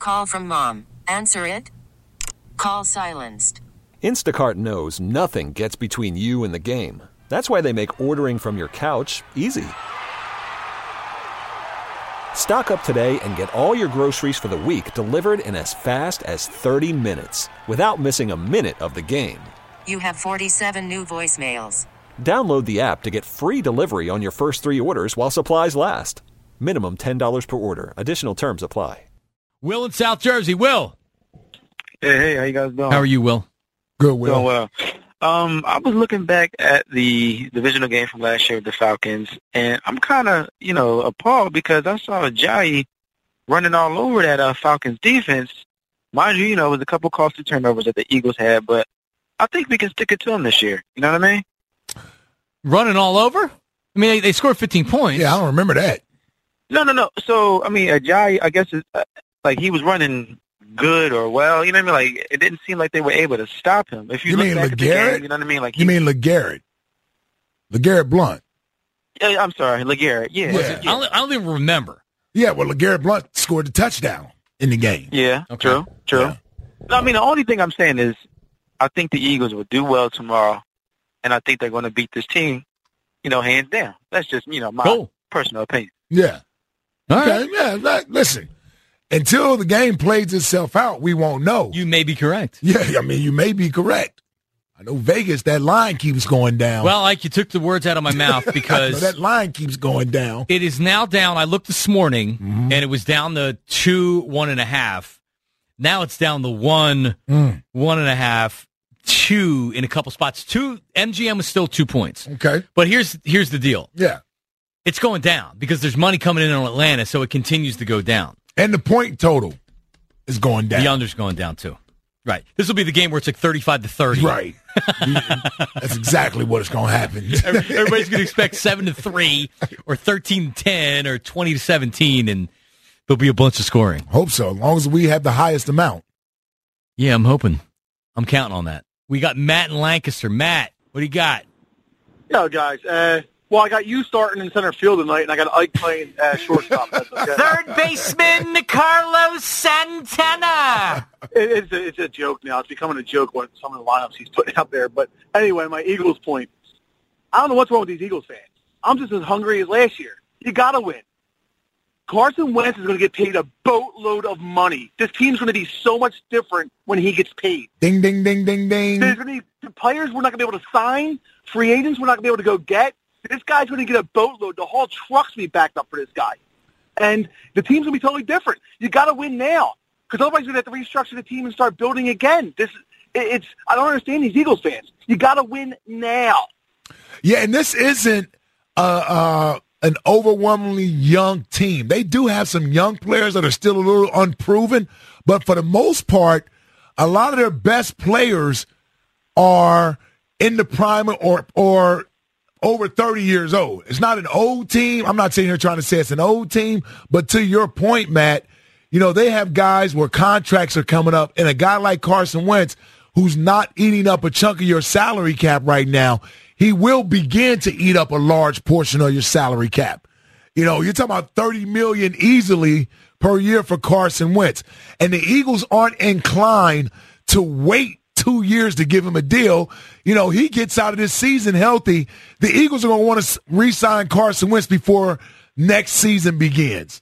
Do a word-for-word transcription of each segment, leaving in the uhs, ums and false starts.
call from mom. Answer it. Call silenced. Instacart knows nothing gets between you and the game. That's why they make ordering from your couch easy. Stock up today and get all your groceries for the week delivered in as fast as thirty minutes without missing a minute of the game. You have forty-seven new voicemails. Download the app to get free delivery on your first three orders while supplies last. Minimum ten dollars per order. Additional terms apply. Will in South Jersey. Will. Hey, hey, how you guys doing? How are you, Will? Good, Will. Doing well. Um, I was looking back at the divisional game from last year with the Falcons, and I'm kind of, you know, appalled because I saw Ajayi running all over that uh, Falcons defense. Mind you, you know, it was a couple costly turnovers that the Eagles had, but I think we can stick it to them this year. You know what I mean? Running all over? I mean, they, they scored fifteen points. Yeah, I don't remember that. No, no, no. So, I mean, Ajayi, I guess, it's, uh, like, he was running good or well. You know what I mean? Like, it didn't seem like they were able to stop him. If you, You look mean back at the LeGarrette? game, you know what I mean? Like, You he, mean LeGarrette? LeGarrette Blunt. Yeah, I'm sorry, LeGarrette. Yeah. Yeah. yeah. I, don't, I don't even remember. Yeah, well, LeGarrette Blunt scored the touchdown in the game. Yeah, Okay. true, true. Yeah. No, I mean, the only thing I'm saying is I think the Eagles will do well tomorrow, and I think they're going to beat this team, you know, hands down. That's just, you know, my Cool. personal opinion. Yeah. All Okay, right. yeah, like, listen, until the game plays itself out, we won't know. You may be correct. Yeah, I mean, you may be correct. I know Vegas, that line keeps going down. Well, Ike, you took the words out of my mouth I know because that line keeps going down. it is now down. I looked this morning, Mm-hmm. and it was down to two, one and a half. Now it's down to one, Mm. one and a half, two in a couple spots. Two M G M was still two points. Okay. But here's here's the deal. Yeah. It's going down because there's money coming in on Atlanta, so it continues to go down. And the point total is going down. The under's going down too. Right. This will be the game where it's like thirty-five to thirty. Right. That's exactly what is going to happen. Everybody's going to expect seven to three or thirteen to ten or twenty to seventeen, and there'll be a bunch of scoring. Hope so, as long as we have the highest amount. Yeah, I'm hoping. I'm counting on that. We got Matt in Lancaster. Matt, what do you got? Yo, guys. Uh, well, I got you starting in center field tonight, and I got Ike playing uh, shortstop. That's okay. Third baseman Carlos Santana. It, it's, a, it's a joke now. It's becoming a joke what some of the lineups he's putting out there. But anyway, my Eagles point. I don't know what's wrong with these Eagles fans. I'm just as hungry as last year. You got to win. Carson Wentz is going to get paid a boatload of money. This team's going to be so much different when he gets paid. Ding, ding, ding, ding, ding. There's going to be the players we're not going to be able to sign, free agents we're not going to be able to go get. This guy's going to get a boatload. The whole truck's going to be backed up for this guy. And the team's going to be totally different. You got to win now because otherwise you're going to have to restructure the team and start building again. This it, it's I don't understand these Eagles fans. You got to win now. Yeah, and this isn't uh, uh, an overwhelmingly young team. They do have some young players that are still a little unproven, but for the most part, a lot of their best players are in the prime or or over thirty years old. It's not an old team. I'm not sitting here trying to say it's an old team, but to your point, Matt, you know, they have guys where contracts are coming up, and a guy like Carson Wentz, who's not eating up a chunk of your salary cap right now, he will begin to eat up a large portion of your salary cap. You know, you're talking about thirty million dollars easily per year for Carson Wentz. And the Eagles aren't inclined to wait two years to give him a deal. You know, he gets out of this season healthy. The Eagles are going to want to re-sign Carson Wentz before next season begins.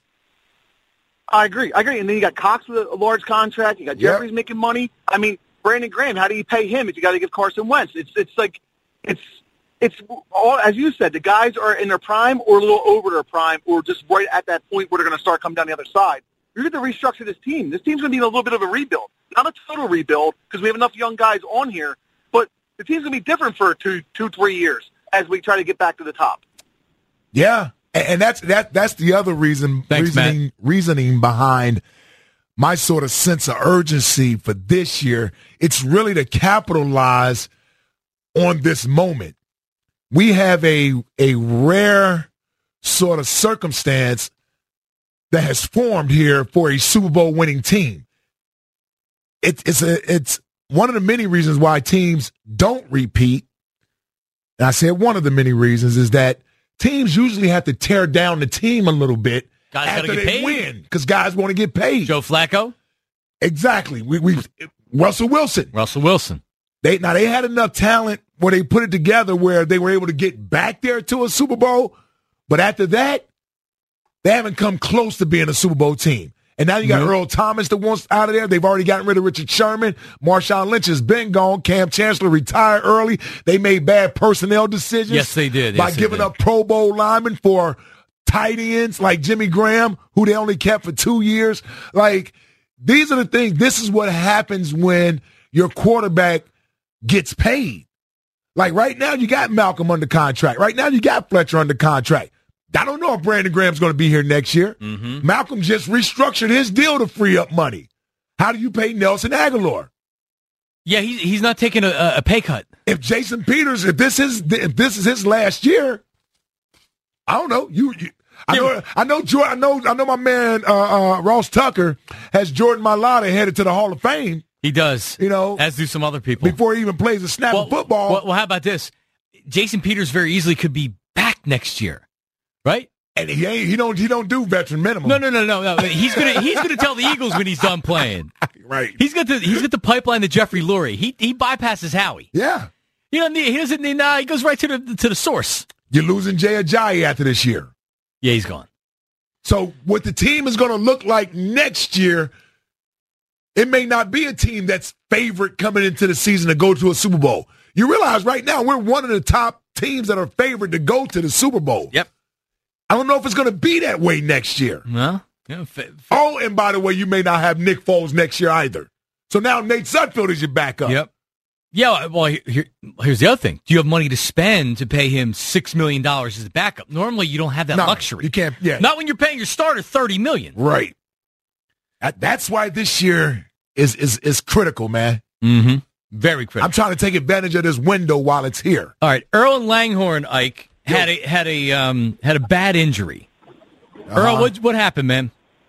I agree. I agree. And then you got Cox with a large contract. You got Yep. Jeffries making money. I mean, Brandon Graham, how do you pay him if you got to give Carson Wentz? It's it's like it's it's all as you said. The guys are in their prime or a little over their prime or just right at that point where they're going to start coming down the other side. You're going to restructure this team. This team's going to be a little bit of a rebuild, not a total rebuild because we have enough young guys on here. But the team's going to be different for two, two, three years as we try to get back to the top. Yeah, and, and that's that. That's the other reason, Thanks, reasoning, Matt. reasoning behind my sort of sense of urgency for this year. It's really to capitalize on this moment. We have a a rare sort of circumstance that has formed here for a Super Bowl winning team. It, it's a, it's one of the many reasons why teams don't repeat. And I said one of the many reasons is that teams usually have to tear down the team a little bit Guys gotta after get they paid. win because guys want to get paid. Joe Flacco? Exactly. We we Russell Wilson. Russell Wilson. They now they had enough talent where they put it together where they were able to get back there to a Super Bowl, but after that, they haven't come close to being a Super Bowl team. And now you got mm-hmm. Earl Thomas that wants out of there. They've already gotten rid of Richard Sherman. Marshawn Lynch has been gone. Cam Chancellor retired early. They made bad personnel decisions. Yes, they did. By yes, giving did. up Pro Bowl linemen for tight ends like Jimmy Graham, who they only kept for two years. Like, these are the things. This is what happens when your quarterback gets paid. Like right now, you got Malcolm under contract. Right now, you got Fletcher under contract. I don't know if Brandon Graham's going to be here next year. Mm-hmm. Malcolm just restructured his deal to free up money. How do you pay Nelson Aguilar? Yeah, he's he's not taking a, a pay cut. If Jason Peters, if this is if this is his last year, I don't know. You, you I know, I know, Jordan, I know, I know. My man uh, uh, Ross Tucker has Jordan Mailata headed to the Hall of Fame. He does, you know, as do some other people before he even plays a snap well, of football. Well, well, how about this? Jason Peters very easily could be back next year, right? And he ain't, he don't he don't do veteran minimum. No, no, no, no, no. He's gonna he's gonna tell the Eagles when he's done playing. Right. He's got the he's got the pipeline to Jeffrey Lurie. He he bypasses Howie. Yeah. You know he doesn't need. Nah, he goes right to the to the source. You're losing Jay Ajayi after this year. Yeah, he's gone. So what the team is going to look like next year, it may not be a team that's favored coming into the season to go to a Super Bowl. You realize right now we're one of the top teams that are favored to go to the Super Bowl. Yep. I don't know if it's going to be that way next year. No. Yeah, fa- fa- oh, and by the way, you may not have Nick Foles next year either. So now Nate Sudfeld is your backup. Yep. Yeah, well, here, here's the other thing. Do you have money to spend to pay him six million dollars as a backup? Normally, you don't have that no, luxury. You can't, yeah. Not when you're paying your starter thirty million dollars. Right. That, that's why this year is, is, is critical, man. Mm-hmm. Very critical. I'm trying to take advantage of this window while it's here. All right. Earl Langhorne, Ike, had a had a um had a bad injury. Uh-huh. Earl, what what happened, man?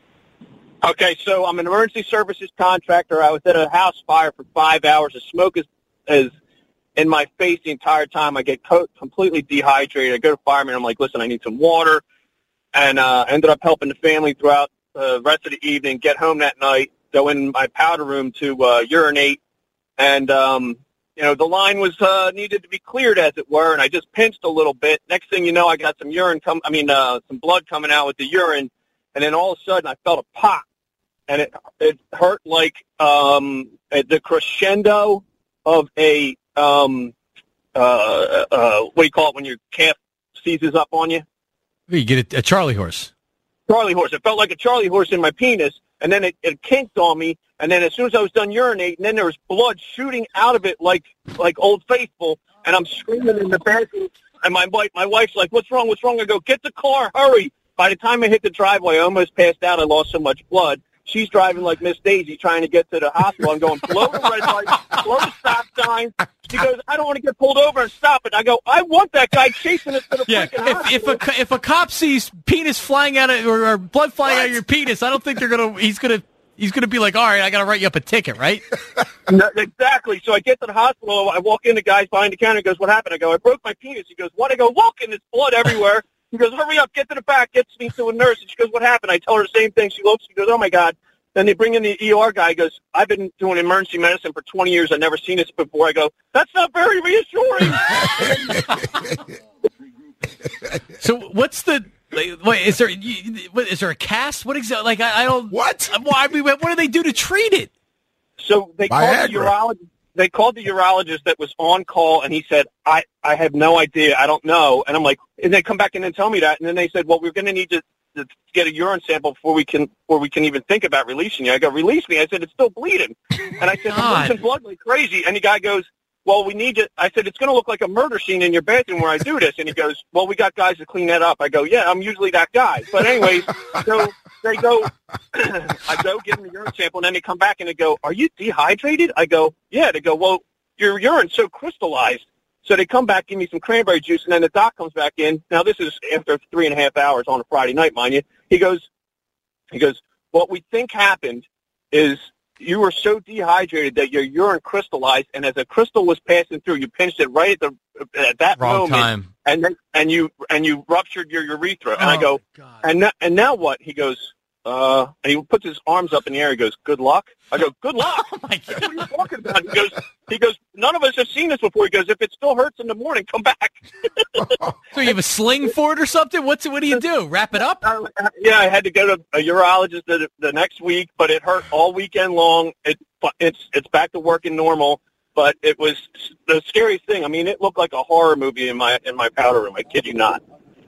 Okay, so I'm an emergency services contractor. I was at a house fire for five hours. The smoke is is in my face the entire time. I get co- completely dehydrated. I go to fireman. I'm like, listen, I need some water, and uh, ended up helping the family throughout the rest of the evening. Get home that night, go in my powder room to uh, urinate, and um, you know the line was uh, needed to be cleared, as it were, and I just pinched a little bit. Next thing you know, I got some urine come. I mean, uh, some blood coming out with the urine, and then all of a sudden, I felt a pop, and it it hurt like um, the crescendo of a um, uh, uh, what do you call it when your calf seizes up on you? You get a, a Charlie horse. Charlie horse. It felt like a Charlie horse in my penis, and then it, it kinked on me. And then as soon as I was done urinating, then there was blood shooting out of it like like Old Faithful, and I'm screaming in the bathroom. And my wife, my wife's like, "What's wrong? What's wrong?" I go, "Get the car, hurry!" By the time I hit the driveway, I almost passed out. I lost so much blood. She's driving like Miss Daisy, trying to get to the hospital. I'm going, blow the red light, blow the stop sign. She goes, "I don't want to get pulled over and stop it." I go, "I want that guy chasing us to the yeah, freaking if, hospital." if a if a cop sees penis flying out of or, or blood flying what? out of your penis, I don't think they're gonna. He's gonna. He's gonna be like, "All right, I gotta write you up a ticket, right?" No, exactly. So I get to the hospital. I walk in. The guy's behind the counter. He goes, "What happened?" I go, "I broke my penis." He goes, "What?" I go, "Look, and there's blood everywhere." He goes, "Hurry up, get to the back." Gets me to a nurse, and she goes, "What happened?" I tell her the same thing. She looks. She goes, "Oh my God." Then they bring in the E R guy. He goes, "I've been doing emergency medicine for twenty years. I've never seen this before." I go, "That's not very reassuring." So what's the like, wait? Is there is there a cast? What exactly? Like I, I don't. What? Why? What do they do to treat it? So they called the urologist. They called the urologist that was on call, and he said, "I I have no idea. I don't know." And I'm like, and they come back in and tell me that, and then they said, "Well, we're going to need to." to get a urine sample before we can before we can even think about releasing you." I go, "Release me." I said, "It's still bleeding." And I said, "I'm losing blood like crazy." And the guy goes, "Well, we need to." I said, "It's going to look like a murder scene in your bathroom where I do this." And he goes, "Well, we got guys to clean that up." I go, "Yeah, I'm usually that guy." But anyways, so they go, I go give them the urine sample, and then they come back and they go, "Are you dehydrated?" I go, "Yeah." They go, "Well, your urine's so crystallized." So they come back, give me some cranberry juice, and then the doc comes back in. Now, this is after three and a half hours on a Friday night, mind you. He goes, he goes, "What we think happened is you were so dehydrated that your urine crystallized, and as a crystal was passing through, you pinched it right at the at that Wrong moment, time. and then, and you and you ruptured your urethra." And oh, I go, God. and now, and now what? He goes, uh, and he puts his arms up in the air. He goes, good luck. I go, good luck. Oh my God. What are you talking about? He goes, he goes, none of us have seen this before. He goes, if it still hurts in the morning, come back. So you have a sling for it or something? What's What do you do? Wrap it up? Uh, yeah, I had to go to a urologist the, the next week, but it hurt all weekend long. It, it's, it's back to working normal. But it was the scariest thing. I mean, it looked like a horror movie in my in my powder room. I kid you not.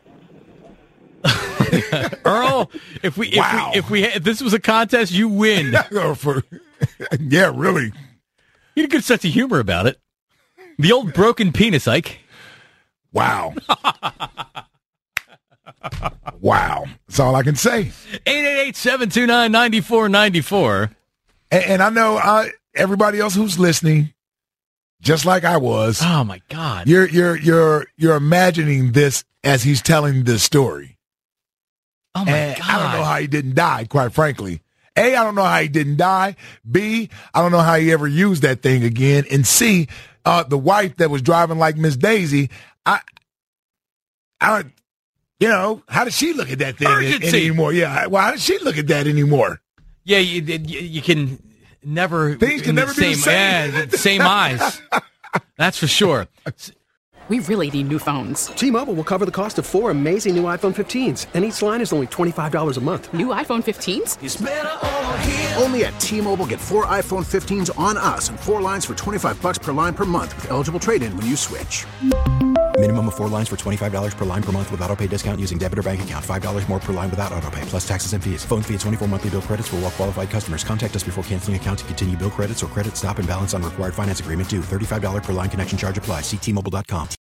Earl, if we wow. if we if we if this was a contest, you win. Yeah, really. You had a good sense of humor about it. The old broken penis, Ike. Wow. Wow. That's all I can say. eight eight eight, seven two nine, nine four nine four. And, and I know uh, everybody else who's listening, just like I was. Oh my God! You're you're you're you're imagining this as he's telling this story. Oh my and God! I don't know how he didn't die. Quite frankly, A, I don't know how he didn't die. B, I don't know how he ever used that thing again. And C, uh, the wife that was driving like Miss Daisy. I, I, you know, how does she look at that thing in, in anymore? Yeah, well, how does she look at that anymore? Yeah, you you, you can. Never things can never the be same, the same. Yeah, the same eyes. That's for sure. We really need new phones. T-Mobile will cover the cost of four amazing new iPhone fifteens, and each line is only twenty-five dollars a month. New iPhone fifteens? It's better over here. Only at T-Mobile, get four iPhone fifteens on us and four lines for twenty-five bucks per line per month with eligible trade-in when you switch. Minimum of four lines for twenty-five dollars per line per month with autopay discount using debit or bank account. five dollars more per line without autopay, plus taxes and fees. Phone fee at twenty-four monthly bill credits for well-qualified customers. Contact us before canceling account to continue bill credits or credit stop and balance on required finance agreement due. thirty-five dollars per line connection charge applies. See T Mobile dot com.